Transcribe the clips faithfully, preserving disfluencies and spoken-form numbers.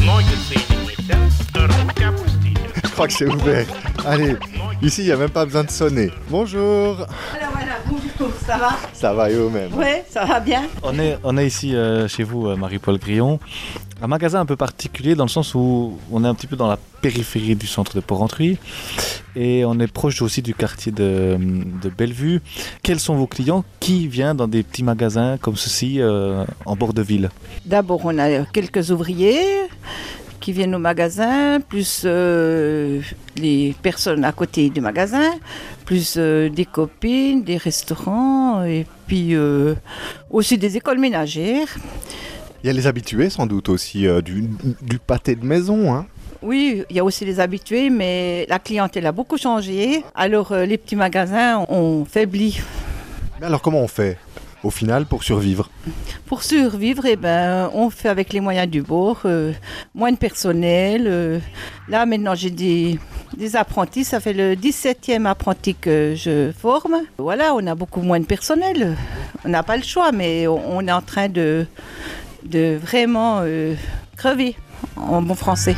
Je crois que c'est ouvert. Allez, ici, il n'y a même pas besoin de sonner. Bonjour. Voilà, voilà, bonjour, ça va? Ça va et vous-même? Oui, ça va bien. On est, on est ici euh, chez vous, euh, Marie-Paul Grillon. Un magasin un peu particulier dans le sens où on est un petit peu dans la périphérie du centre de Porrentruy et on est proche aussi du quartier de, de Bellevue. Quels sont vos clients qui viennent dans des petits magasins comme ceci euh, en bord de ville? D'abord, on a quelques ouvriers qui viennent au magasin, plus euh, les personnes à côté du magasin, plus euh, des copines, des restaurants et puis euh, aussi des écoles ménagères. Il y a les habitués sans doute aussi euh, du, du pâté de maison, hein? Oui, il y a aussi les habitués, mais la clientèle a beaucoup changé. Alors euh, les petits magasins ont faibli. Mais alors comment on fait au final pour survivre? Pour survivre, eh ben, on fait avec les moyens du bord, euh, moins de personnel. Euh, là maintenant j'ai des, des apprentis, ça fait le dix-septième apprenti que je forme. Voilà, on a beaucoup moins de personnel. On n'a pas le choix, mais on, on est en train de... de vraiment euh, crever en bon français.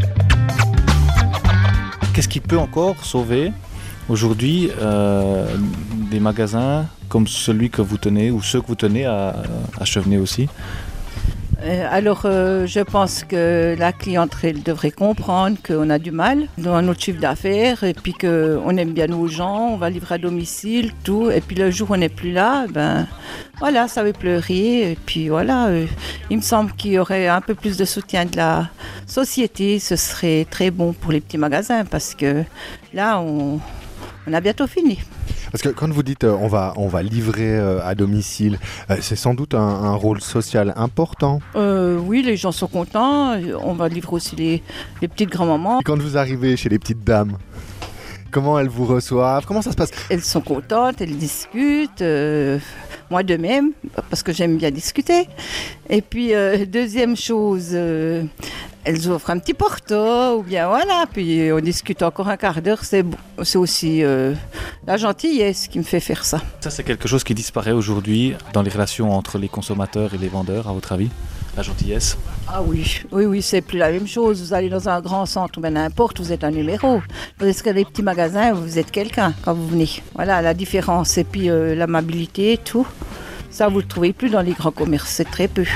Qu'est-ce qui peut encore sauver aujourd'hui euh, des magasins comme celui que vous tenez ou ceux que vous tenez à, à Chevenay aussi? Euh, alors, euh, je pense que la clientèle devrait comprendre qu'on a du mal dans notre chiffre d'affaires et puis qu'on aime bien nos gens, on va livrer à domicile, tout. Et puis le jour où on n'est plus là, ben voilà, ça va pleurer. Et puis voilà, euh, il me semble qu'il y aurait un peu plus de soutien de la société. Ce serait très bon pour les petits magasins parce que là, on, on a bientôt fini. Parce que quand vous dites euh, on va on va livrer euh, à domicile, euh, c'est sans doute un, un rôle social important. Euh, oui, les gens sont contents. On va livrer aussi les, les petites grand-mamans. Et quand vous arrivez chez les petites dames, comment elles vous reçoivent? Comment ça se passe? Elles sont contentes, elles discutent. Euh, moi de même, parce que j'aime bien discuter. Et puis, euh, deuxième chose, euh, elles offrent un petit porto, ou bien voilà, puis on discute encore un quart d'heure. C'est, c'est aussi euh, la gentillesse qui me fait faire ça. Ça, c'est quelque chose qui disparaît aujourd'hui dans les relations entre les consommateurs et les vendeurs, à votre avis? La gentillesse? Ah oui, oui, oui, c'est plus la même chose. Vous allez dans un grand centre ou bien n'importe, vous êtes un numéro. Parce que les petits magasins, vous êtes quelqu'un quand vous venez. Voilà la différence. Et puis euh, l'amabilité et tout, ça vous ne le trouvez plus dans les grands commerces, c'est très peu.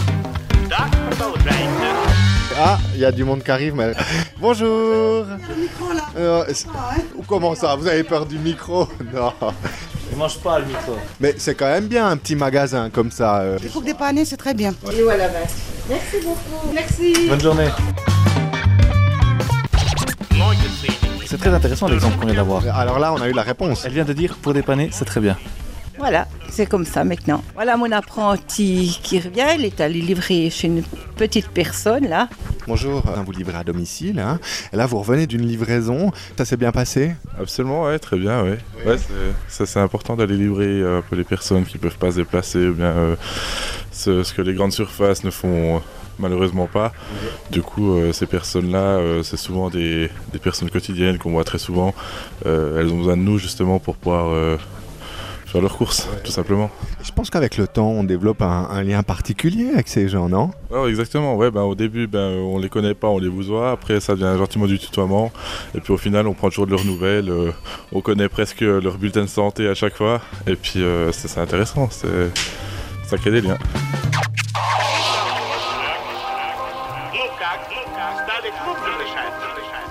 Ah, il y a du monde qui arrive, mais... Bonjour. Euh, comment ça? Vous avez peur du micro? Non. Je mange pas le micro. Mais c'est quand même bien un petit magasin comme ça. Euh. Il faut que dépanner, c'est très bien. Et voilà, merci beaucoup. Merci. Bonne journée. C'est très intéressant l'exemple qu'on vient d'avoir. Alors là, on a eu la réponse. Elle vient de dire pour dépanner, c'est très bien. Voilà, c'est comme ça maintenant. Voilà mon apprenti qui revient, il est allé livrer chez une petite personne là. Bonjour, vous livrez à domicile, hein. Et là vous revenez d'une livraison, ça s'est bien passé? Absolument, ouais, très bien, ouais. Ouais, c'est, ça c'est important d'aller livrer un peu les personnes qui ne peuvent pas se déplacer, ou bien euh, ce, ce que les grandes surfaces ne font euh, malheureusement pas. Oui. Du coup, euh, ces personnes-là, euh, c'est souvent des, des personnes quotidiennes qu'on voit très souvent. Euh, elles ont besoin de nous justement pour pouvoir... Euh, faire leurs courses, ouais, tout simplement. Je pense qu'avec le temps, on développe un, un lien particulier avec ces gens, non? Ouais, exactement. Ouais, ben, au début, ben, on les connaît pas, on les vous voit. Après, ça devient gentiment du tutoiement. Et puis au final, on prend toujours de leurs nouvelles. Euh, on connaît presque leur bulletin de santé à chaque fois. Et puis, euh, c'est, c'est intéressant. C'est, ça crée des liens. Lucas, Lucas, dale club de